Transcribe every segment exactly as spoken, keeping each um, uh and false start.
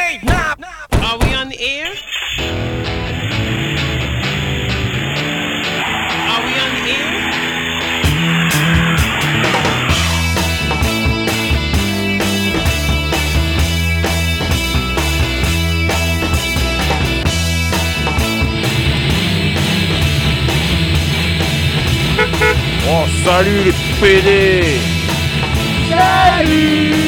Hey, nah. Are we on the air? Are we on the air? Oh, salut les P D! Salut!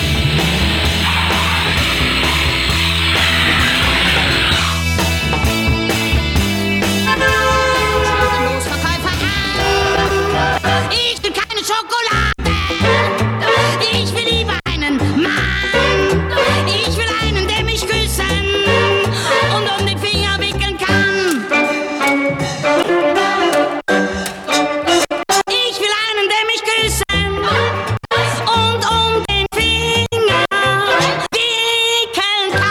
Ich will keine Schokolade. Ich will lieber einen Mann. Ich will einen, der mich küssen und um den Finger wickeln kann. Ich will einen, der mich küssen und um den Finger wickeln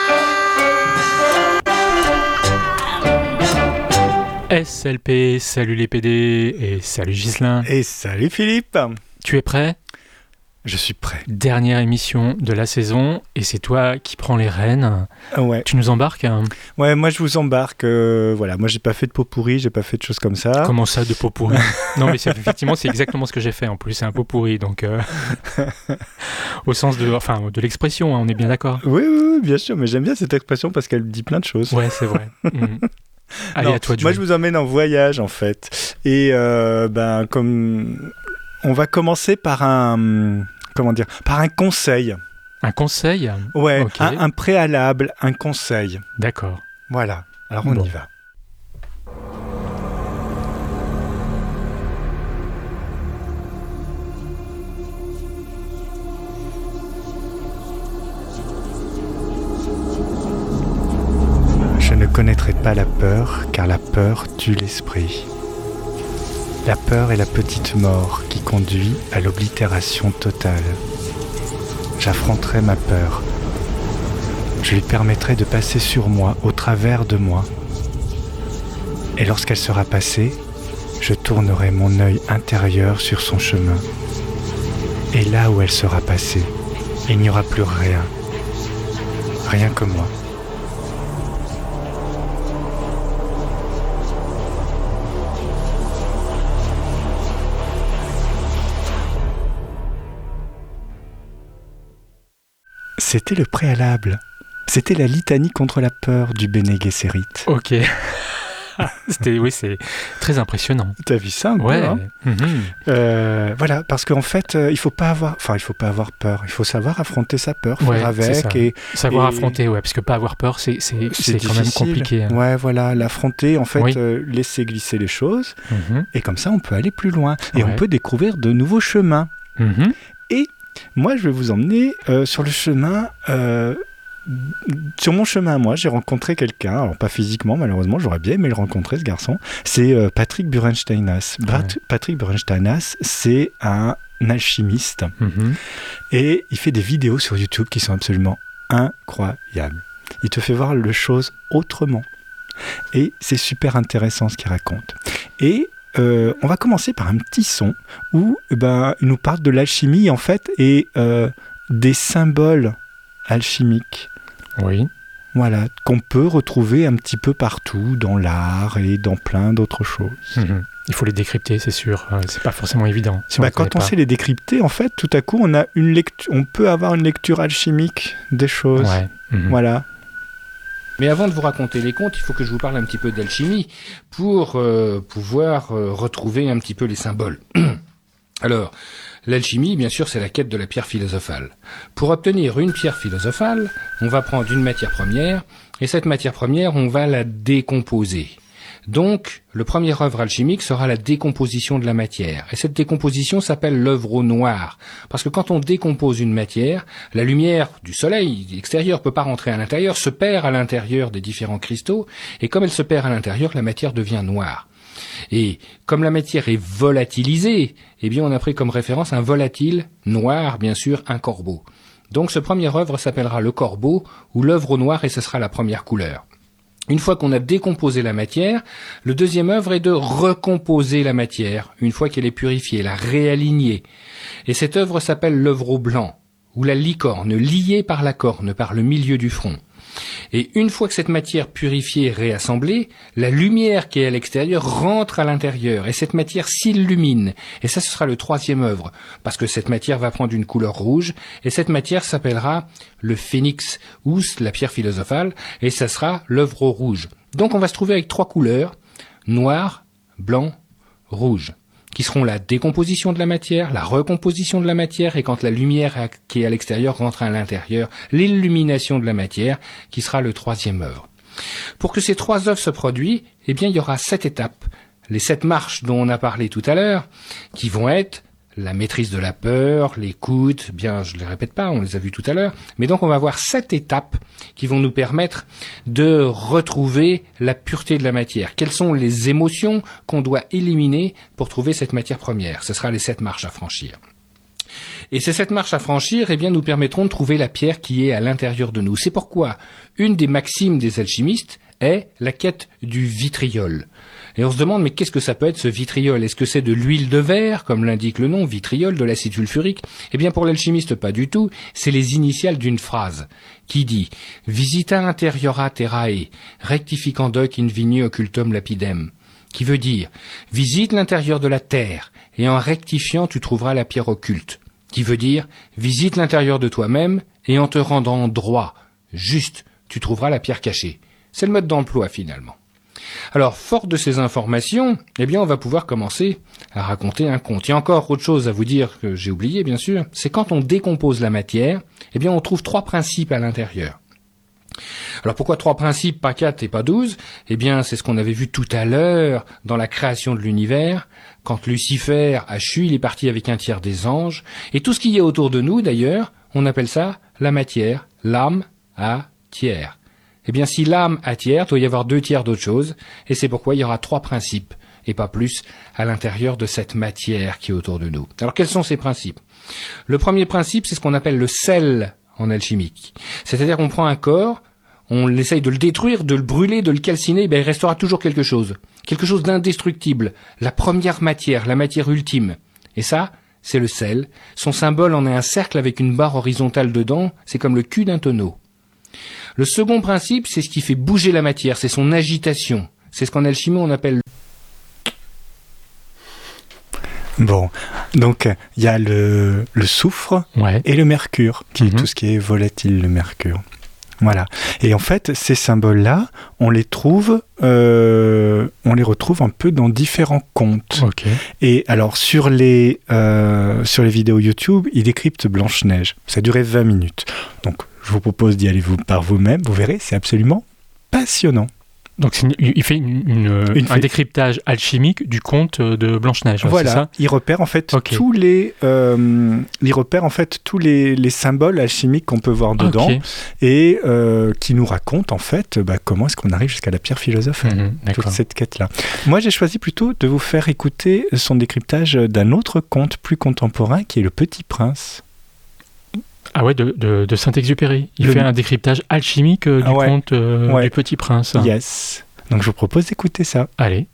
kann. S L P, salut les P D et salut Ghislain. Et salut Philippe! Tu es prêt? Je suis prêt. Dernière émission de la saison et c'est toi qui prends les rênes. Ouais. Tu nous embarques hein? Ouais, moi je vous embarque. Euh, voilà, moi j'ai pas fait de pot pourri, j'ai pas fait de choses comme ça. Comment ça, de pot pourri? Non, mais c'est, effectivement, c'est exactement ce que j'ai fait en plus. C'est un pot pourri, donc euh, au sens de, enfin, de l'expression, hein, on est bien d'accord. Oui, oui, oui, bien sûr, mais j'aime bien cette expression parce qu'elle dit plein de choses. Ouais, c'est vrai. Mmh. Allez, Non, à toi de moi jouer. je vous emmène en voyage en fait. Et euh, ben comme on va commencer par un comment dire, par un conseil. Un conseil? Ouais, Ok. un, un préalable, un conseil. D'accord. Voilà. Alors on Bon. y va. Je ne connaîtrai pas la peur, car la peur tue l'esprit. La peur est la petite mort qui conduit à l'oblitération totale. J'affronterai ma peur. Je lui permettrai de passer sur moi, au travers de moi. Et lorsqu'elle sera passée, je tournerai mon œil intérieur sur son chemin. Et là où elle sera passée, il n'y aura plus rien. Rien que moi. C'était le préalable. C'était la litanie contre la peur du Bene Gesserit. Ok. C'était, oui, c'est très impressionnant. T'as vu ça un peu, Ouais. hein Mhm. Euh, voilà, parce qu'en fait, euh, il faut pas avoir, enfin, il faut pas avoir peur. Il faut savoir affronter sa peur, faire Ouais, c'est avec ça. et Savoir Et- affronter, ouais, parce que pas avoir peur, c'est, c'est, c'est, quand même difficile. compliqué. hein. Ouais, voilà, l'affronter, en fait, Oui. euh, laisser glisser les choses, Mhm. et comme ça, on peut aller plus loin et Ouais. on peut découvrir de nouveaux chemins. Mhm. Moi, je vais vous emmener euh, sur le chemin. Euh, sur mon chemin, moi, j'ai rencontré quelqu'un, alors pas physiquement, malheureusement, j'aurais bien aimé le rencontrer, ce garçon. C'est euh, Patrick Burensteinas. Pat- Ouais. Patrick Burensteinas, c'est un alchimiste Mhm. et il fait des vidéos sur YouTube qui sont absolument incroyables. Il te fait voir les choses autrement. Et c'est super intéressant ce qu'il raconte. Et euh, on va commencer par un petit son où eh ben, il nous parle de l'alchimie en fait et euh, des symboles alchimiques. Oui. Voilà, qu'on peut retrouver un petit peu partout dans l'art et dans plein d'autres choses. Mhm. Il faut les décrypter, c'est sûr. Euh, C'est pas forcément évident. Si on Bah, les connaît quand on pas. sait les décrypter, en fait, tout à coup, on a une lecture, on peut avoir une lecture alchimique des choses. Ouais. Mhm. Voilà. Mais avant de vous raconter les contes, il faut que je vous parle un petit peu d'alchimie pour euh, pouvoir euh, retrouver un petit peu les symboles. Alors, l'alchimie, bien sûr, c'est la quête de la pierre philosophale. Pour obtenir une pierre philosophale, on va prendre une matière première, et cette matière première, on va la décomposer. Donc, le premier œuvre alchimique sera la décomposition de la matière. Et cette décomposition s'appelle l'œuvre au noir. Parce que quand on décompose une matière, la lumière du soleil extérieur peut pas rentrer à l'intérieur, se perd à l'intérieur des différents cristaux, et comme elle se perd à l'intérieur, la matière devient noire. Et comme la matière est volatilisée, eh bien on a pris comme référence un volatile noir, bien sûr, un corbeau. Donc ce premier œuvre s'appellera le corbeau ou l'œuvre au noir et ce sera la première couleur. Une fois qu'on a décomposé la matière, le deuxième œuvre est de recomposer la matière, une fois qu'elle est purifiée, la réaligner. Et cette œuvre s'appelle l'œuvre au blanc ou la licorne, liée par la corne, par le milieu du front. Et une fois que cette matière purifiée est réassemblée, la lumière qui est à l'extérieur rentre à l'intérieur, et cette matière s'illumine. Et ça, ce sera le troisième œuvre, parce que cette matière va prendre une couleur rouge, et cette matière s'appellera le phénix, ou la pierre philosophale, et ça sera l'œuvre au rouge. Donc on va se trouver avec trois couleurs, noir, blanc, rouge, qui seront la décomposition de la matière, la recomposition de la matière, et quand la lumière qui est à l'extérieur rentre à l'intérieur, l'illumination de la matière, qui sera le troisième œuvre. Pour que ces trois œuvres se produisent, eh bien, il y aura sept étapes, les sept marches dont on a parlé tout à l'heure, qui vont être la maîtrise de la peur, l'écoute, bien, je ne les répète pas, on les a vus tout à l'heure, mais donc on va avoir sept étapes qui vont nous permettre de retrouver la pureté de la matière. Quelles sont les émotions qu'on doit éliminer pour trouver cette matière première? Ce sera les sept marches à franchir. Et ces sept marches à franchir, eh bien, nous permettront de trouver la pierre qui est à l'intérieur de nous. C'est pourquoi une des maximes des alchimistes est la quête du vitriol. Et on se demande, mais qu'est-ce que ça peut être ce vitriol? Est-ce que c'est de l'huile de verre, comme l'indique le nom, vitriol, de l'acide sulfurique? Eh bien, pour l'alchimiste, pas du tout. C'est les initiales d'une phrase qui dit « Visita interiora terrae, rectificandoc in vini occultum lapidem », qui veut dire « Visite l'intérieur de la terre, et en rectifiant, tu trouveras la pierre occulte », qui veut dire « Visite l'intérieur de toi-même, et en te rendant droit, juste, tu trouveras la pierre cachée ». C'est le mode d'emploi, finalement. Alors, fort de ces informations, eh bien, on va pouvoir commencer à raconter un conte. Il y a encore autre chose à vous dire que j'ai oublié, bien sûr, c'est quand on décompose la matière, eh bien, on trouve trois principes à l'intérieur. Alors, pourquoi trois principes, pas quatre et pas douze? Eh bien, c'est ce qu'on avait vu tout à l'heure dans la création de l'univers. Quand Lucifer a chu, il est parti avec un tiers des anges. Et tout ce qu'il y a autour de nous, d'ailleurs, on appelle ça la matière, l'âme à tiers. Eh bien, si l'âme a tiers, il doit y avoir deux tiers d'autre chose, et c'est pourquoi il y aura trois principes, et pas plus, à l'intérieur de cette matière qui est autour de nous. Alors, quels sont ces principes? Le premier principe, c'est ce qu'on appelle le sel en alchimique. C'est-à-dire qu'on prend un corps, on essaye de le détruire, de le brûler, de le calciner, ben, il restera toujours quelque chose. Quelque chose d'indestructible. La première matière, la matière ultime. Et ça, c'est le sel. Son symbole en est un cercle avec une barre horizontale dedans, c'est comme le cul d'un tonneau. Le second principe, c'est ce qui fait bouger la matière, c'est son agitation. C'est ce qu'en alchimie on appelle... Bon, donc il y a le, le soufre Ouais. et le mercure, qui Mhm. est tout ce qui est volatile, le mercure. Voilà. Et en fait, ces symboles-là, on les trouve, euh, on les retrouve un peu dans différents contes. Ok. Et alors, sur les, euh, sur les vidéos YouTube, il décrypte Blanche-Neige. Ça durait vingt minutes. Donc, je vous propose d'y aller vous, par vous-même. Vous verrez, c'est absolument passionnant. Donc c'est une- il fait une, une- Une un fait- décryptage alchimique du conte de Blanche-Neige, ouais, Voilà, c'est ça? il repère en fait Ok. tous les, euh, il repère en fait tous les, les symboles alchimiques qu'on peut voir dedans Ok. et euh, qui nous raconte en fait bah, comment est-ce qu'on arrive jusqu'à la pierre philosophale. Mhm, Toute d'accord. cette quête-là. Moi, j'ai choisi plutôt de vous faire écouter son décryptage d'un autre conte plus contemporain qui est Le Petit Prince. Ah ouais, de, de, de Saint-Exupéry. Il Le- fait un décryptage alchimique euh, du Ah ouais. conte euh, Ouais. du Petit Prince. Yes. Donc, je vous propose d'écouter ça. Allez.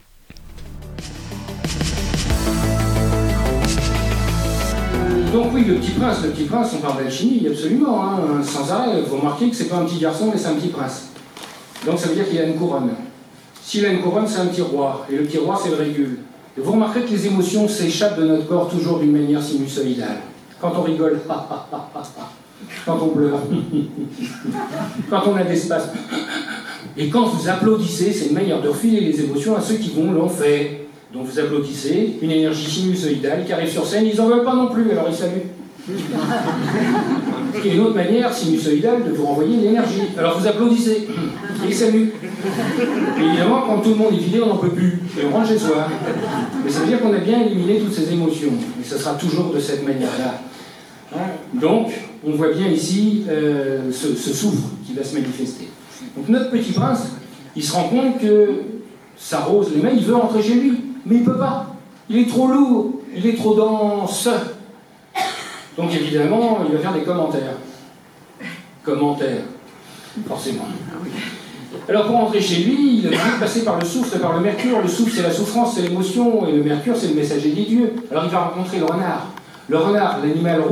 Donc oui, le petit prince, le petit prince, on parle d'alchimie, absolument, hein, sans arrêt. Vous remarquez que c'est pas un petit garçon, mais c'est un petit prince. Donc ça veut dire qu'il a une couronne. S'il a une couronne, c'est un petit roi. Et le petit roi, c'est le régule. Et vous remarquerez que les émotions s'échappent de notre corps toujours d'une manière sinusoïdale. Quand on rigole, quand on pleure, quand on a des spasmes. Et quand vous applaudissez, c'est une manière de refiler les émotions à ceux qui vont l'en faire. Donc vous applaudissez, une énergie sinusoïdale qui arrive sur scène, ils n'en veulent pas non plus, alors ils saluent. Il y a une autre manière sinusoïdale de vous renvoyer l'énergie. Alors vous applaudissez, et ils saluent. Et évidemment, quand tout le monde est vidé, on n'en peut plus, et on rentre chez soi. Mais ça veut dire qu'on a bien éliminé toutes ces émotions, et ça sera toujours de cette manière-là. Hein? Donc, on voit bien ici euh, ce, ce souffle qui va se manifester. Donc notre petit prince, il se rend compte que ça rose les mains, il veut rentrer chez lui, mais il peut pas. Il est trop lourd, il est trop dense. Donc évidemment, il va faire des commentaires. Commentaires, forcément. Alors pour rentrer chez lui, il a dû passer par le soufre et par le mercure. Le soufre, c'est la souffrance, c'est l'émotion, et le mercure, c'est le messager des dieux. Alors il va rencontrer le renard. Le renard, l'animal rouge,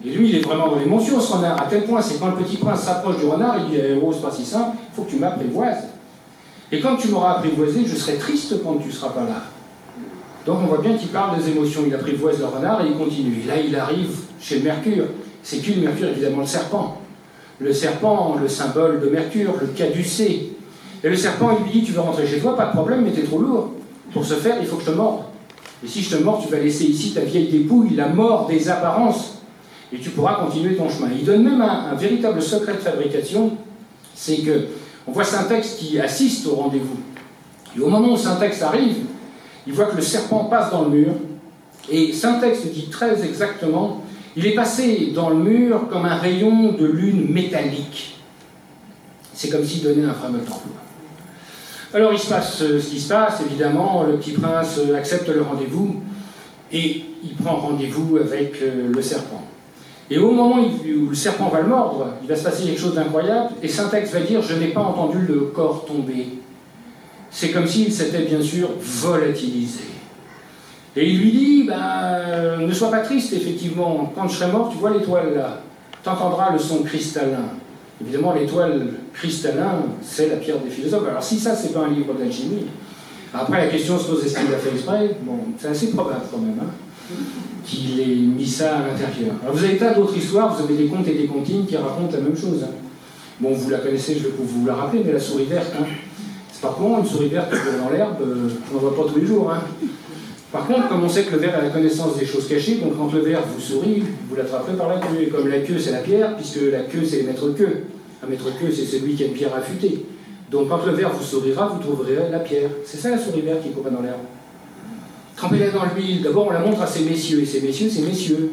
Et lui, il est vraiment dans l'émotion, ce renard, à tel point, c'est quand le petit prince s'approche du renard, il dit « Oh, c'est pas si simple, il faut que tu m'apprivoises. Et quand tu m'auras apprivoisé, je serai triste quand tu ne seras pas là. » Donc on voit bien qu'il parle des émotions, il apprivoise le renard et il continue. Et là, il arrive chez le Mercure. C'est qui le Mercure? Évidemment le serpent. Le serpent, le symbole de Mercure, le caducée. Et le serpent, il lui dit « Tu veux rentrer chez toi, pas de problème, mais t'es trop lourd. Pour ce faire, il faut que je te morde. Et si je te mords, tu vas laisser ici ta vieille dépouille, la mort des apparences. Et tu pourras continuer ton chemin. » Il donne même un, un véritable secret de fabrication, c'est que on voit Syntex qui assiste au rendez-vous. Et au moment où Syntex arrive, il voit que le serpent passe dans le mur, et Syntex dit très exactement, il est passé dans le mur comme un rayon de lune métallique. C'est comme s'il donnait un fameux d'emploi. Alors il se passe ce qui se passe, évidemment, le petit prince accepte le rendez-vous, et il prend rendez-vous avec le serpent. Et au moment où le serpent va le mordre, il va se passer quelque chose d'incroyable, et Syntex va dire « Je n'ai pas entendu le corps tomber ». C'est comme s'il s'était bien sûr volatilisé. Et il lui dit ben, « Ne sois pas triste, effectivement, quand je serai mort, tu vois l'étoile là, tu entendras le son cristallin. » Évidemment, l'étoile cristallin, c'est la pierre des philosophes. Alors si ça, c'est pas un livre d'alchimie, après la question se pose, est-ce qu'il l'a fait exprès? Bon, c'est assez probable quand même, hein, qu'il ait mis ça à l'intérieur. Alors vous avez tas d'autres histoires, vous avez des contes et des comptines qui racontent la même chose. Hein. Bon, vous la connaissez, je vais vous la rappeler, mais la souris verte, hein. C'est pas con, une souris verte qui court dans l'herbe, euh, on n'en voit pas tous les jours. Hein. Par contre, comme on sait que le ver a la connaissance des choses cachées, donc quand le ver vous sourit, vous l'attraperez par la queue. Et comme la queue c'est la pierre, puisque la queue c'est les maîtres queue. Un maître queue c'est celui qui a une pierre affûtée. Donc quand le ver vous sourira, vous trouverez la pierre. C'est ça la souris verte qui court dans l'herbe. Trempez-la dans l'huile. D'abord on la montre à ces messieurs, et ces messieurs c'est messieurs.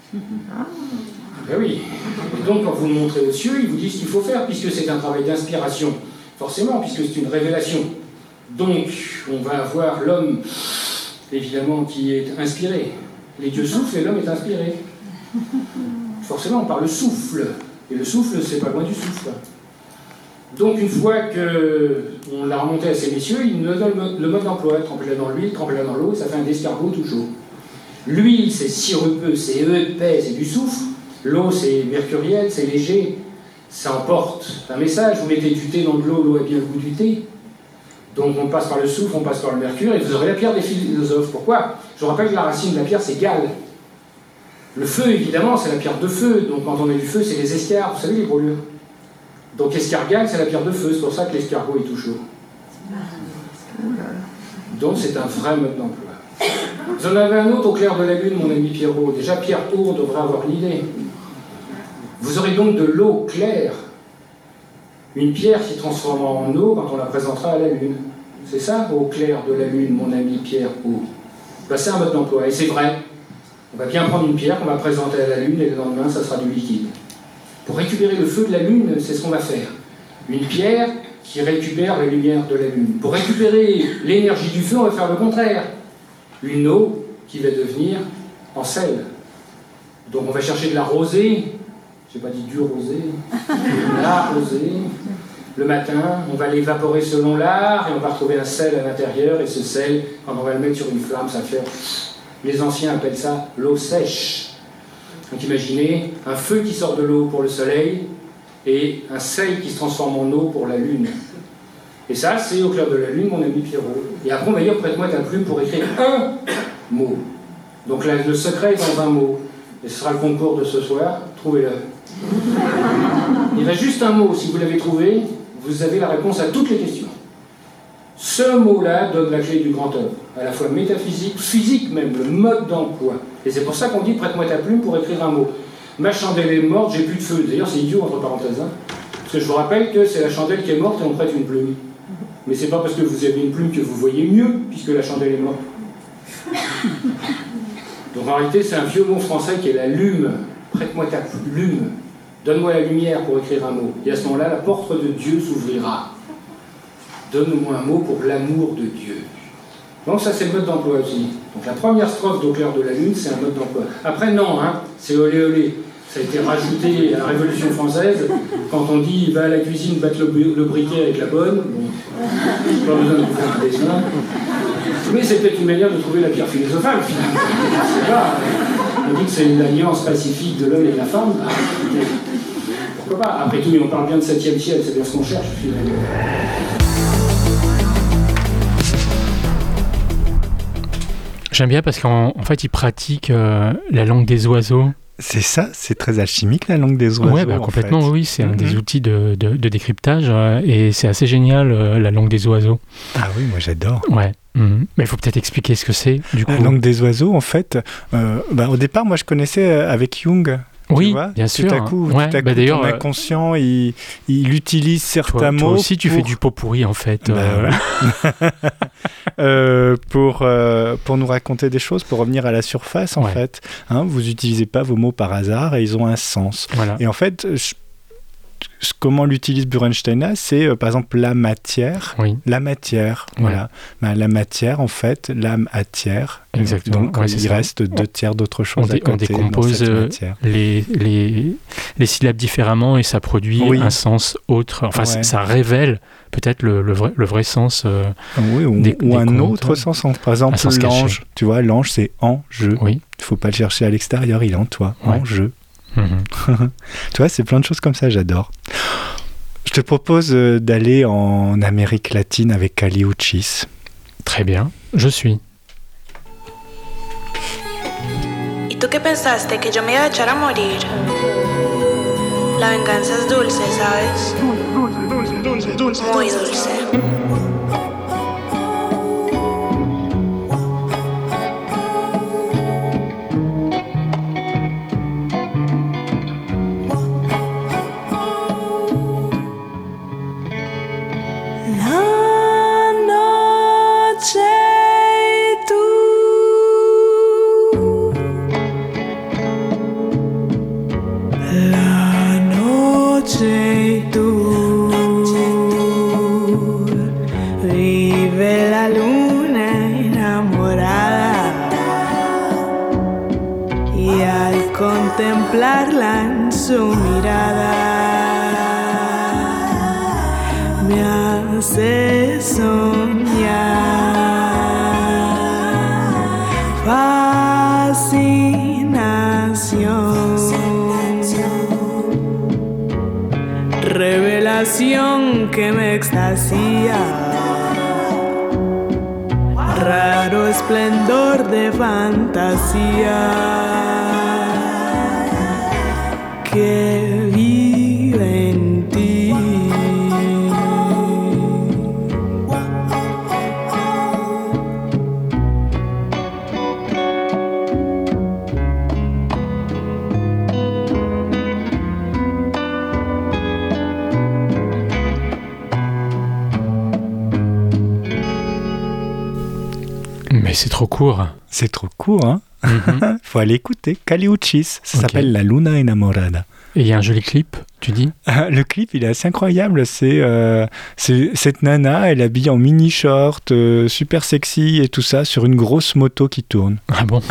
Ben oui. Et donc quand vous le montrez aux cieux, ils vous disent ce qu'il faut faire, puisque c'est un travail d'inspiration. Forcément, puisque c'est une révélation. Donc on va avoir l'homme, évidemment, qui est inspiré. Les dieux soufflent et l'homme est inspiré. Forcément, par le souffle. Et le souffle, c'est pas loin du souffle. Donc, une fois qu'on l'a remonté à ces messieurs, ils nous donnent le mode d'emploi. Trempez-la dans l'huile, trempez-la dans l'eau, et ça fait un escargot tout chaud. L'huile, c'est sirupeux, c'est épais, c'est du soufre. L'eau, c'est mercuriel, c'est léger. Ça emporte un message. Vous mettez du thé dans de l'eau, l'eau a bien le goût du thé. Donc on passe par le soufre, on passe par le mercure, et vous aurez la pierre des philosophes. Pourquoi? Je vous rappelle que la racine de la pierre, c'est Galles. Le feu, évidemment, c'est la pierre de feu. Donc quand on met du feu, c'est les escarres, vous savez, les brûlures. Donc escargale, c'est la pierre de feu. C'est pour ça que l'escargot est tout chaud. Donc c'est un vrai mode d'emploi. Vous en avez un autre au clair de la lune, mon ami Pierrot. Déjà, Pierre Tour devrait avoir l'idée. Vous aurez donc de l'eau claire. Une pierre qui transforme en eau quand on la présentera à la Lune. C'est ça, au clair de la Lune, mon ami Pierre O. Ben, c'est un mode d'emploi, et c'est vrai. On va bien prendre une pierre qu'on va présenter à la Lune, et le lendemain, ça sera du liquide. Pour récupérer le feu de la Lune, c'est ce qu'on va faire. Une pierre qui récupère la lumière de la Lune. Pour récupérer l'énergie du feu, on va faire le contraire. Une eau qui va devenir en sel. Donc on va chercher de la rosée. J'ai pas dit du rosé, la rosée. Le matin, on va l'évaporer selon l'art et on va retrouver un sel à l'intérieur. Et ce sel, quand on va le mettre sur une flamme, ça fait... Les anciens appellent ça l'eau sèche. Donc imaginez un feu qui sort de l'eau pour le soleil et un sel qui se transforme en eau pour la lune. Et ça, c'est au clair de la lune, mon ami Pierrot. Et après, on va dire, prête-moi ta plume pour écrire un mot. Donc là, le secret est dans un mot. Et ce sera le concours de ce soir. Trouvez-le. Il reste juste un mot. Si vous l'avez trouvé, vous avez la réponse à toutes les questions. Ce mot-là donne la clé du grand œuvre, à la fois métaphysique, physique même, le mode d'emploi. Et c'est pour ça qu'on dit « prête-moi ta plume pour écrire un mot ». Ma chandelle est morte, j'ai plus de feu. D'ailleurs, c'est idiot, entre parenthèses. Hein, parce que je vous rappelle que c'est la chandelle qui est morte et on prête une plume. Mais c'est pas parce que vous avez une plume que vous voyez mieux, puisque la chandelle est morte. Donc en réalité, c'est un vieux mot français qui est la lume. Prête-moi ta plume. Donne-moi la lumière pour écrire un mot. Et à ce moment-là, la porte de Dieu s'ouvrira. Donne-moi un mot pour l'amour de Dieu. Donc ça, c'est le mode d'emploi aussi. Donc la première strophe d'Au clair de la lune, c'est un mode d'emploi. Après, non, hein, c'est olé olé. Ça a été rajouté à la Révolution française. Quand on dit « va à la cuisine, battre le, le briquet avec la bonne », bon, pas besoin de vous faire un dessin. Mais c'est peut-être une manière de trouver la pierre philosophale, finalement. C'est pas, on dit que c'est une alliance pacifique de l'homme et de la femme. Ah, écoutez, pourquoi pas? Après tout, on parle bien de septième ciel, c'est bien ce qu'on cherche, finalement. J'aime bien parce qu'en en fait, ils pratiquent euh, la langue des oiseaux. C'est ça, c'est très alchimique la langue des oiseaux. Ouais, bah, en complètement, fait. oui, c'est Mm-hmm. un des outils de, de, de décryptage euh, et c'est assez génial, euh, la langue des oiseaux. Ah oui, moi j'adore. Ouais. Mhm. Mais il faut peut-être expliquer ce que c'est, du coup. La langue des oiseaux, en fait, euh, bah, au départ, moi je connaissais euh, avec Jung. Oui, tu vois, bien sûr. Tout à coup, Ouais, tout à bah coup d'ailleurs, ton euh, inconscient, il, il utilise certains toi, mots. toi aussi, tu pour... fais du pot pourri, en fait. Bah, euh, ouais. euh, pour, euh, pour nous raconter des choses, pour revenir à la surface, en Ouais. fait. Hein, vous n'utilisez pas vos mots par hasard et ils ont un sens. Voilà. Et en fait, je- comment l'utilise Burenstein là, c'est euh, par exemple la matière. Oui, La matière, Ouais. voilà. Ben, la matière, en fait, l'âme à tiers. Exactement. Donc, Ouais, il c'est ça. reste deux tiers d'autre chose on, dé- à côté on décompose dans cette euh, matière. les, les, les syllabes différemment et ça produit Oui. un sens autre. Enfin, Ouais. c- ça révèle peut-être le, le, vrai, le vrai sens. euh, Oui, ou, des- ou des un contes, autre ouais. sens. Par exemple, Un sens caché. l'ange. Tu vois, l'ange, c'est en jeu. Oui. Il ne faut pas le chercher à l'extérieur, il est en toi. Ouais. En jeu. Mhm. Tu vois, c'est plein de choses comme ça, j'adore. Je te propose euh, d'aller en Amérique latine avec Kali Uchis. Très bien, je suis. ¿Y tú qué pensaste? ¿Que yo me iba a echar a morir? La venganza es dulce, ¿sabes? Muy dulce. La noche y tú La noche y tú vive la luna enamorada y al contemplarla en su mirada me hace soñar fascinación, revelación que me extasía, raro esplendor de fantasía que vive en ti. Mais c'est trop court. C'est trop court, hein. Mhm. Faut aller écouter. Kali Uchis, ça Ok. s'appelle La Luna Enamorada. Et il y a un joli clip, tu dis? Le clip, il est assez incroyable. C'est euh, c'est- cette nana, elle habille en mini short, euh, super sexy et tout ça, sur une grosse moto qui tourne. Ah bon?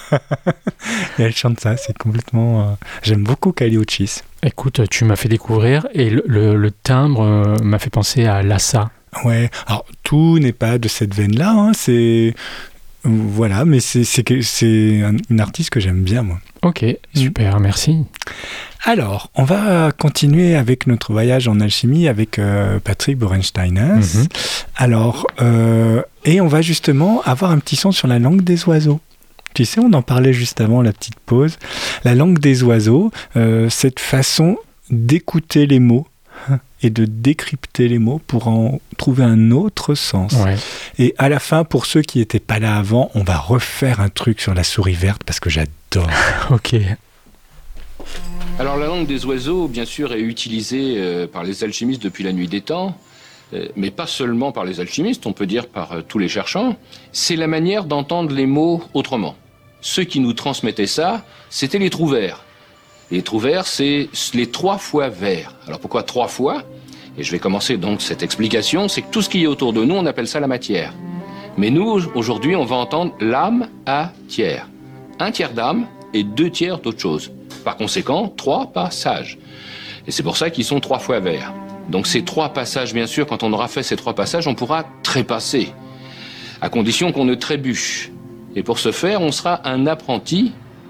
Et elle chante ça, c'est complètement... euh, J'aime beaucoup Kali Uchis. Écoute, tu m'as fait découvrir et le, le- le timbre euh, m'a fait penser à Lhasa. Ouais, alors tout n'est pas de cette veine-là, hein, c'est... Voilà, mais c'est c'est que- c'est un- une artiste que j'aime bien, moi. Ok, super, merci. Alors, on va continuer avec notre voyage en alchimie avec euh, Patrick Borensteiner. Mhm. Alors, euh, et on va justement avoir un petit son sur la langue des oiseaux. Tu sais, on en parlait juste avant la petite pause. La langue des oiseaux, euh, cette façon d'écouter les mots et de décrypter les mots pour en trouver un autre sens. Ouais. Et à la fin, pour ceux qui n'étaient pas là avant, on va refaire un truc sur la souris verte parce que j'adore. Ok. Alors la langue des oiseaux, bien sûr, est utilisée euh, par les alchimistes depuis la nuit des temps, euh, mais pas seulement par les alchimistes, on peut dire par euh, tous les cherchants. C'est la manière d'entendre les mots autrement. Ceux qui nous transmettaient ça, c'était les trous verts. Les trous verts, c'est les trois fois verts. Alors pourquoi trois fois? Et je vais commencer donc cette explication, c'est que tout ce qui est autour de nous, on appelle ça la matière. Mais nous, aujourd'hui, on va entendre l'âme à tiers. Un tiers d'âme et deux tiers d'autre chose. Par conséquent, trois passages. Et c'est pour ça qu'ils sont trois fois verts. Donc ces trois passages, bien sûr, quand on aura fait ces trois passages, on pourra trépasser, à condition qu'on ne trébuche. Et pour ce faire, on sera un apprenti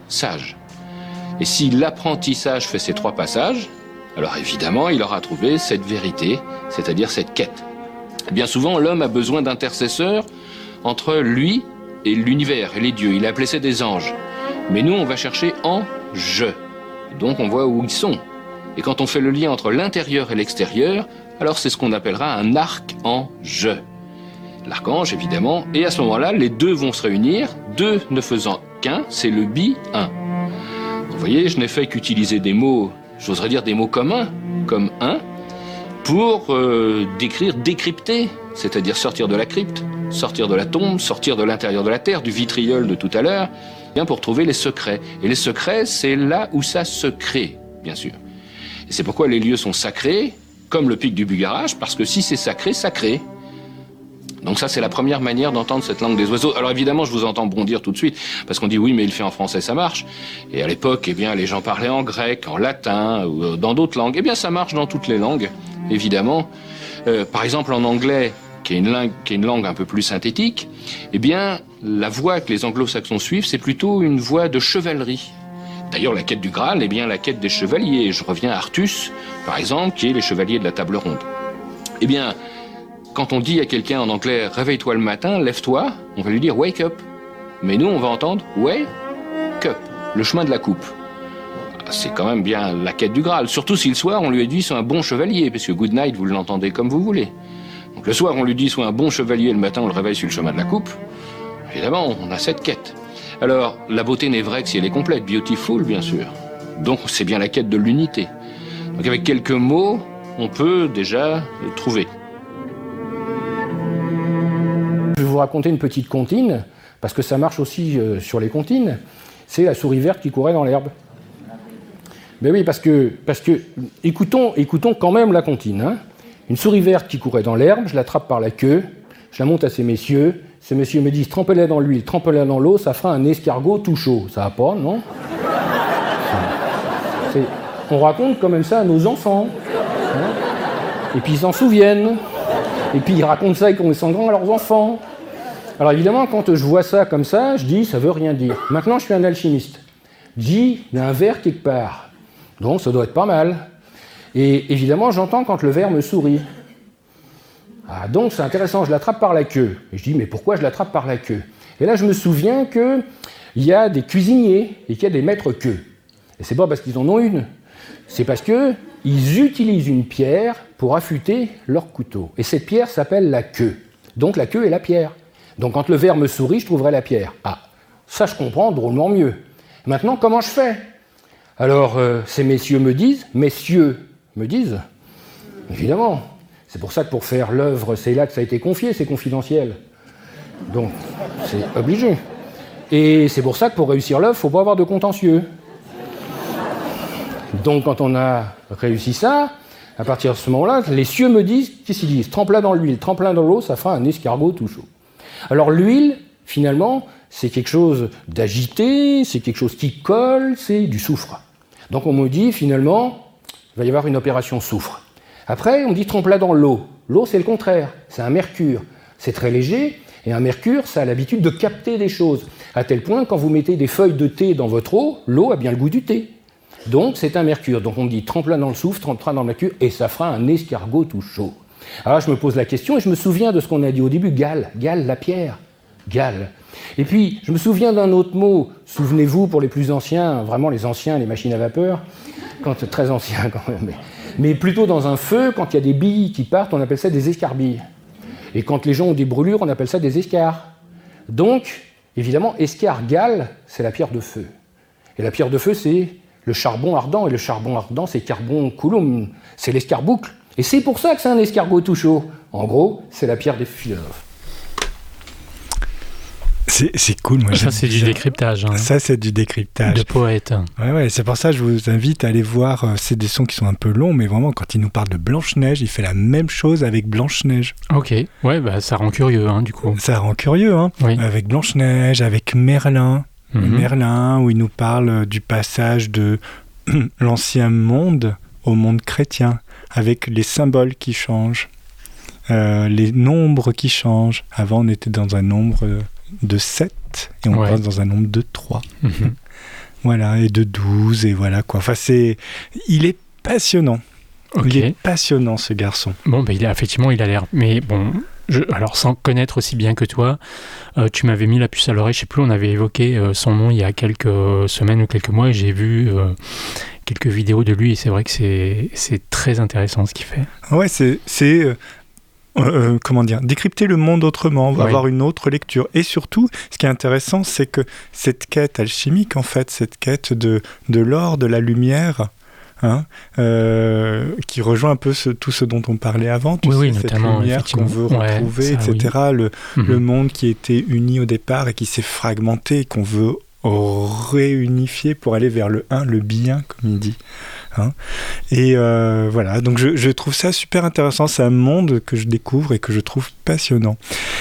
sage. Et si l'apprentissage fait ces trois passages, alors évidemment, il aura trouvé cette vérité, c'est-à-dire cette quête. Bien souvent, l'homme a besoin d'intercesseurs entre lui et l'univers et les dieux. Il a appelé ça des anges. Mais nous, on va chercher en je. Donc on voit où ils sont. Et quand on fait le lien entre l'intérieur et l'extérieur, alors c'est ce qu'on appellera un archange. L'archange, évidemment, et à ce moment-là, les deux vont se réunir, deux ne faisant qu'un, c'est le bi un. Vous voyez, je n'ai fait qu'utiliser des mots, j'oserais dire des mots communs, comme un, pour euh, décrire, décrypter, c'est-à-dire sortir de la crypte, sortir de la tombe, sortir de l'intérieur de la terre, du vitriol de tout à l'heure, bien pour trouver les secrets. Et les secrets, c'est là où ça se crée, bien sûr. Et c'est pourquoi les lieux sont sacrés, comme le pic du Bugarach, parce que si c'est sacré, ça crée. Donc ça, c'est la première manière d'entendre cette langue des oiseaux. Alors évidemment, je vous entends bondir tout de suite, parce qu'on dit oui, mais il fait en français, ça marche. Et à l'époque, eh bien, les gens parlaient en grec, en latin, ou dans d'autres langues. Eh bien, ça marche dans toutes les langues, évidemment. Euh, par exemple, en anglais, qui est une langue, qui est une langue un peu plus synthétique, eh bien, la voie que les anglo-saxons suivent, c'est plutôt une voie de chevalerie. D'ailleurs, la quête du Graal est bien la quête des chevaliers. Je reviens à Artus, par exemple, qui est les chevaliers de la table ronde. Eh bien, quand on dit à quelqu'un en anglais « réveille-toi le matin, lève-toi », on va lui dire « wake up ». Mais nous, on va entendre « wake up », le chemin de la coupe. C'est quand même bien la quête du Graal, surtout si le soir, on lui a dit « sois un bon chevalier », parce que « good night », vous l'entendez comme vous voulez. Donc le soir, on lui dit « sois un bon chevalier », le matin, on le réveille sur le chemin de la coupe. Évidemment, on a cette quête. Alors, la beauté n'est vraie que si elle est complète, beautiful, bien sûr. Donc, c'est bien la quête de l'unité. Donc, avec quelques mots, on peut déjà le trouver. Je vais vous raconter une petite comptine, parce que ça marche aussi euh, sur les comptines. C'est la souris verte qui courait dans l'herbe. Ben oui, parce que, parce que écoutons, écoutons quand même la comptine. Hein. Une souris verte qui courait dans l'herbe, je l'attrape par la queue, je la monte à ces messieurs. Ces messieurs me disent, trempez-la dans l'huile, trempez-la dans l'eau, ça fera un escargot tout chaud. Ça va pas, non? C'est... On raconte quand même ça à nos enfants. Hein. Et puis ils s'en souviennent. Et puis ils racontent ça quand ils sont grands à leurs enfants. Alors évidemment, quand je vois ça comme ça, je dis, ça veut rien dire. Maintenant, je suis un alchimiste. Je dis, il y a un ver quelque part. Donc ça doit être pas mal. Et évidemment, j'entends quand le ver me sourit. Ah, donc c'est intéressant, je l'attrape par la queue. Et je dis, mais pourquoi je l'attrape par la queue? Et là, je me souviens qu'il y a des cuisiniers et qu'il y a des maîtres queues. Et c'est pas parce qu'ils en ont une, c'est parce qu'ils utilisent une pierre pour affûter leur couteau. Et cette pierre s'appelle la queue. Donc la queue est la pierre. Donc quand le ver me sourit, je trouverai la pierre. Ah, ça je comprends drôlement mieux. Maintenant, comment je fais? Alors, euh, ces messieurs me disent, messieurs me disent, évidemment. C'est pour ça que pour faire l'œuvre, c'est là que ça a été confié, c'est confidentiel. Donc, c'est obligé. Et c'est pour ça que pour réussir l'œuvre, il ne faut pas avoir de contentieux. Donc, quand on a réussi ça, à partir de ce moment-là, les cieux me disent, qu'est-ce qu'ils disent? Trempe-la dans l'huile, trempe-la dans l'eau, ça fera un escargot tout chaud. Alors, l'huile, finalement, c'est quelque chose d'agité, c'est quelque chose qui colle, c'est du soufre. Donc, on me dit, finalement, il va y avoir une opération soufre. Après, on dit trempe-la dans l'eau. L'eau, c'est le contraire, c'est un mercure. C'est très léger, et un mercure, ça a l'habitude de capter des choses. À tel point, quand vous mettez des feuilles de thé dans votre eau, l'eau a bien le goût du thé. Donc, c'est un mercure. Donc, on dit trempe-la dans le soufre, trempe-la dans le mercure, et ça fera un escargot tout chaud. Alors, je me pose la question, et je me souviens de ce qu'on a dit au début, Gale, Gale, la pierre, Gale. Et puis, je me souviens d'un autre mot, souvenez-vous, pour les plus anciens, vraiment les anciens, les machines à vapeur, quand, très anciens quand même, mais... Mais plutôt dans un feu, quand il y a des billes qui partent, on appelle ça des escarbilles. Et quand les gens ont des brûlures, on appelle ça des escars. Donc, évidemment, escar-gale, c'est la pierre de feu. Et la pierre de feu, c'est le charbon ardent. Et le charbon ardent, c'est carbon coulomb, c'est l'escarboucle. Et c'est pour ça que c'est un escargot tout chaud. En gros, c'est la pierre des philosophes. C'est, c'est cool, moi. Ça, c'est du décryptage. Hein. Ça, c'est du décryptage. De poète. Ouais, ouais, c'est pour ça que je vous invite à aller voir. Euh, c'est des sons qui sont un peu longs, mais vraiment, quand il nous parle de Blanche-Neige, il fait la même chose avec Blanche-Neige. Ok, ouais, bah ça rend curieux, hein, du coup. Ça rend curieux, hein. Oui. Avec Blanche-Neige, avec Merlin. Mm-hmm. Merlin, où il nous parle du passage de l'ancien monde au monde chrétien, avec les symboles qui changent, euh, les nombres qui changent. Avant, on était dans un nombre de sept et on ouais. passe dans un nombre de trois. Mmh. Voilà, et de douze, et voilà quoi. Enfin, c'est... Il est passionnant. Okay. Il est passionnant, ce garçon. Bon, ben, il a, effectivement, il a l'air... Mais bon, je, alors sans connaître aussi bien que toi, euh, tu m'avais mis la puce à l'oreille, je sais plus, on avait évoqué euh, son nom il y a quelques semaines ou quelques mois, et j'ai vu euh, quelques vidéos de lui, et c'est vrai que c'est, c'est très intéressant ce qu'il fait. Ouais, c'est... c'est euh... Euh, comment dire, décrypter le monde autrement, oui. avoir une autre lecture. Et surtout, ce qui est intéressant, c'est que cette quête alchimique, en fait, cette quête de, de l'or, de la lumière, hein, euh, qui rejoint un peu ce, tout ce dont on parlait avant, tu oui, sais, oui, cette notamment, lumière qu'on veut retrouver, ouais, ça, et cetera. Oui. Le, mm-hmm. le monde qui était uni au départ et qui s'est fragmenté, et qu'on veut réunifier pour aller vers le un, le bien, comme il dit. Hein. Et euh, voilà, donc je, je trouve ça super intéressant. C'est un monde que je découvre et que je trouve passionnant.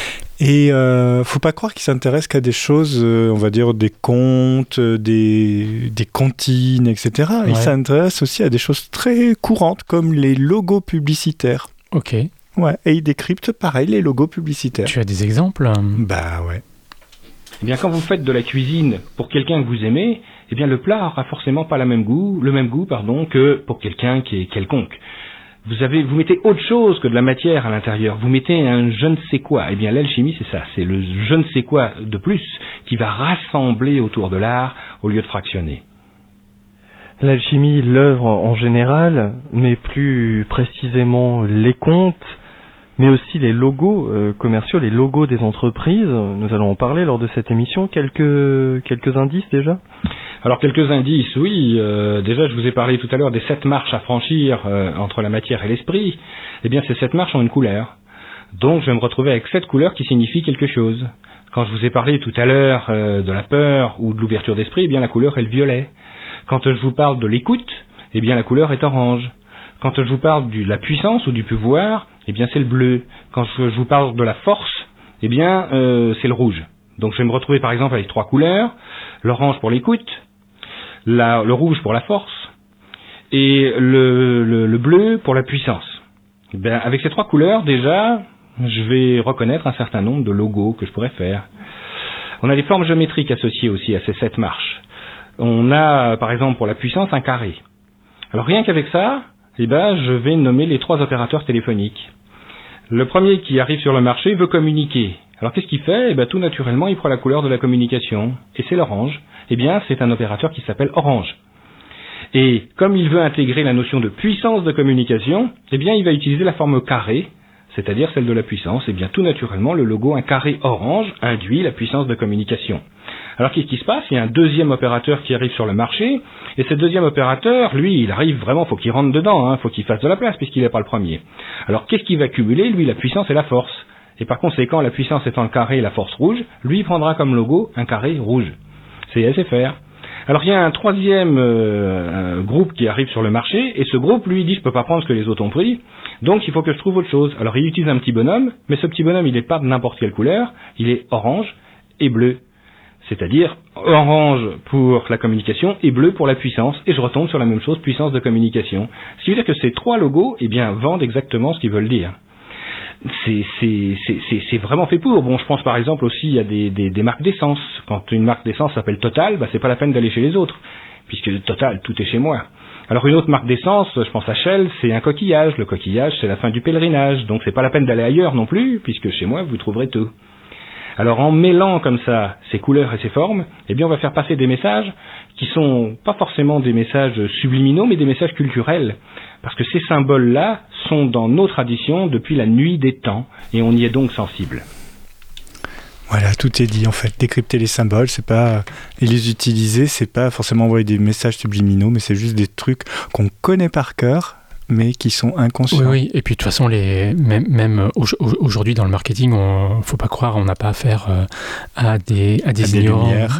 Et euh, faut pas croire qu'il s'intéresse qu'à des choses, euh, on va dire des contes, des, des comptines, et cetera. Ouais. Il s'intéresse aussi à des choses très courantes comme les logos publicitaires. Ok. Ouais, et il décrypte pareil les logos publicitaires. Tu as des exemples ? Bah ouais. Eh bien, quand vous faites de la cuisine pour quelqu'un que vous aimez, eh bien, le plat aura forcément pas la même goût, le même goût, pardon, que pour quelqu'un qui est quelconque. Vous avez, vous mettez autre chose que de la matière à l'intérieur. Vous mettez un je ne sais quoi. Eh bien, l'alchimie, c'est ça. C'est le je ne sais quoi de plus qui va rassembler autour de l'art au lieu de fractionner. L'alchimie, l'œuvre en général, mais plus précisément les contes, mais aussi les logos euh, commerciaux, les logos des entreprises. Nous allons en parler lors de cette émission. Quelques, quelques indices déjà ? Alors quelques indices, oui. Euh, déjà, je vous ai parlé tout à l'heure des sept marches à franchir euh, entre la matière et l'esprit. Eh bien, ces sept marches ont une couleur. Donc, je vais me retrouver avec sept couleurs qui signifient quelque chose. Quand je vous ai parlé tout à l'heure euh, de la peur ou de l'ouverture d'esprit, eh bien, la couleur est le violet. Quand je vous parle de l'écoute, eh bien, la couleur est orange. Quand je vous parle de la puissance ou du pouvoir, eh bien, c'est le bleu. Quand je vous parle de la force, eh bien, euh, c'est le rouge. Donc, je vais me retrouver, par exemple, avec trois couleurs. L'orange pour l'écoute, la, le rouge pour la force, et le, le, le bleu pour la puissance. Eh bien, avec ces trois couleurs, déjà, je vais reconnaître un certain nombre de logos que je pourrais faire. On a des formes géométriques associées aussi à ces sept marches. On a, par exemple, pour la puissance, un carré. Alors, rien qu'avec ça, eh ben, je vais nommer les trois opérateurs téléphoniques. Le premier qui arrive sur le marché veut communiquer. Alors qu'est-ce qu'il fait ? Eh ben, tout naturellement, il prend la couleur de la communication. Et c'est l'orange. Eh bien, c'est un opérateur qui s'appelle Orange. Et comme il veut intégrer la notion de puissance de communication, eh bien, il va utiliser la forme carré, c'est-à-dire celle de la puissance. Eh bien, tout naturellement, le logo un carré orange induit la puissance de communication. Alors qu'est-ce qui se passe ? Il y a un deuxième opérateur qui arrive sur le marché, et ce deuxième opérateur, lui, il arrive vraiment, faut qu'il rentre dedans, hein, faut qu'il fasse de la place puisqu'il n'est pas le premier. Alors qu'est-ce qu'il va cumuler ? Lui, la puissance et la force. Et par conséquent, la puissance étant le carré et la force rouge, lui il prendra comme logo un carré rouge. C'est S F R. Alors il y a un troisième euh, un groupe qui arrive sur le marché, et ce groupe, lui, dit, je peux pas prendre ce que les autres ont pris, donc il faut que je trouve autre chose. Alors il utilise un petit bonhomme, mais ce petit bonhomme, il n'est pas de n'importe quelle couleur, il est orange et bleu. C'est-à-dire orange pour la communication et bleu pour la puissance. Et je retombe sur la même chose, puissance de communication. Ce qui veut dire que ces trois logos, eh bien, vendent exactement ce qu'ils veulent dire. C'est, c'est, c'est, c'est, c'est vraiment fait pour. Bon, je pense par exemple aussi à des, des, des marques d'essence. Quand une marque d'essence s'appelle Total, bah, c'est pas la peine d'aller chez les autres, puisque Total, tout est chez moi. Alors une autre marque d'essence, je pense à Shell, c'est un coquillage. Le coquillage, c'est la fin du pèlerinage. Donc c'est pas la peine d'aller ailleurs non plus, puisque chez moi, vous trouverez tout. Alors en mêlant comme ça ces couleurs et ces formes, eh bien on va faire passer des messages qui sont pas forcément des messages subliminaux, mais des messages culturels. Parce que ces symboles-là sont dans nos traditions depuis la nuit des temps, et on y est donc sensible. Voilà, tout est dit en fait. Décrypter les symboles, c'est pas et les utiliser, c'est pas forcément envoyer des messages subliminaux, mais c'est juste des trucs qu'on connaît par cœur, mais qui sont inconscients. Oui, oui. Et puis de toute façon, les, même, même aujourd'hui dans le marketing, on faut pas croire, on n'a pas affaire euh, à des à des, à des lumières.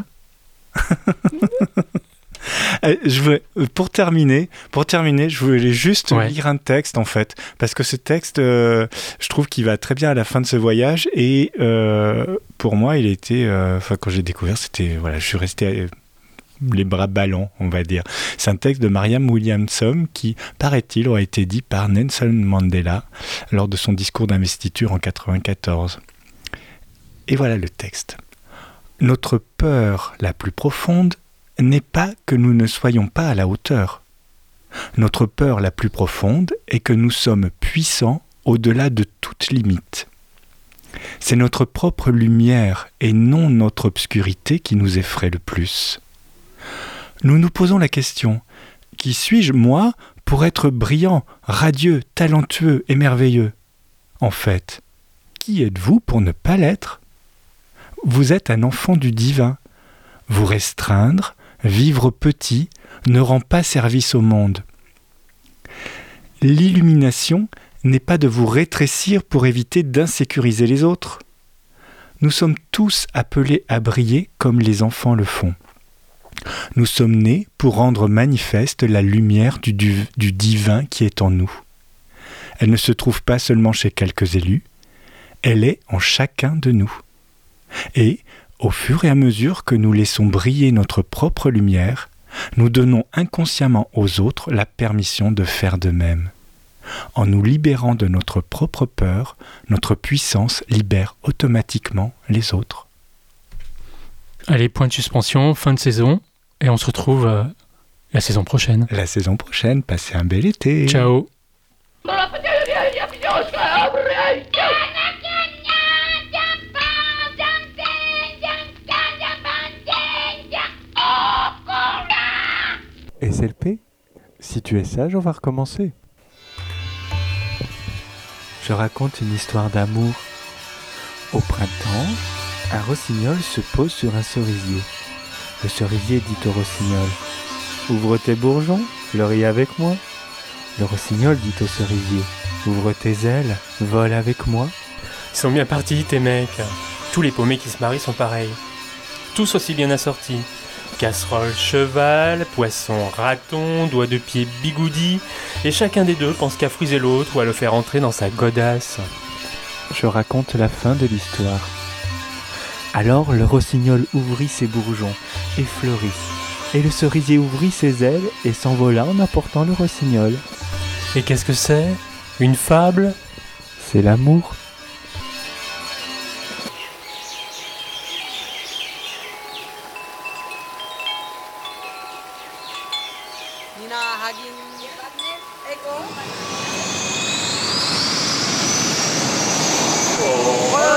Je voulais, pour terminer, pour terminer, je voulais juste ouais. lire un texte en fait, parce que ce texte, euh, je trouve qu'il va très bien à la fin de ce voyage, et euh, pour moi, il était, enfin euh, quand j'ai découvert, c'était voilà, je suis resté les bras ballants, on va dire. C'est un texte de Marianne Williamson qui, paraît-il, aurait été dit par Nelson Mandela lors de son discours d'investiture en quatre-vingt-quatorze. Et voilà le texte. Notre peur la plus profonde n'est pas que nous ne soyons pas à la hauteur. Notre peur la plus profonde est que nous sommes puissants au-delà de toute limite. C'est notre propre lumière et non notre obscurité qui nous effraie le plus. Nous nous posons la question, qui suis-je, moi, pour être brillant, radieux, talentueux et merveilleux ? En fait, qui êtes-vous pour ne pas l'être ? Vous êtes un enfant du divin. Vous restreindre, vivre petit, ne rend pas service au monde. L'illumination n'est pas de vous rétrécir pour éviter d'insécuriser les autres. Nous sommes tous appelés à briller comme les enfants le font. Nous sommes nés pour rendre manifeste la lumière du, du, du divin qui est en nous. Elle ne se trouve pas seulement chez quelques élus, elle est en chacun de nous. Et, au fur et à mesure que nous laissons briller notre propre lumière, nous donnons inconsciemment aux autres la permission de faire de même. En nous libérant de notre propre peur, notre puissance libère automatiquement les autres. Allez, point de suspension, fin de saison, et on se retrouve euh, la saison prochaine. La saison prochaine, passez un bel été. Ciao. S L P, si tu es sage, on va recommencer. Je raconte une histoire d'amour. Au printemps, un rossignol se pose sur un cerisier. Le cerisier dit au rossignol : « Ouvre tes bourgeons, fleuris avec moi. » Le rossignol dit au cerisier : « Ouvre tes ailes, vole avec moi. » Ils sont bien partis, tes mecs. Tous les paumés qui se marient sont pareils. Tous aussi bien assortis. Casserole, cheval, poisson, raton, doigt de pied, bigoudi, et chacun des deux pense qu'à friser l'autre ou à le faire entrer dans sa godasse. Je raconte la fin de l'histoire. Alors le rossignol ouvrit ses bourgeons et fleurit, et le cerisier ouvrit ses ailes et s'envola en apportant le rossignol. Et qu'est-ce que c'est ? Une fable ? C'est l'amour. Oh.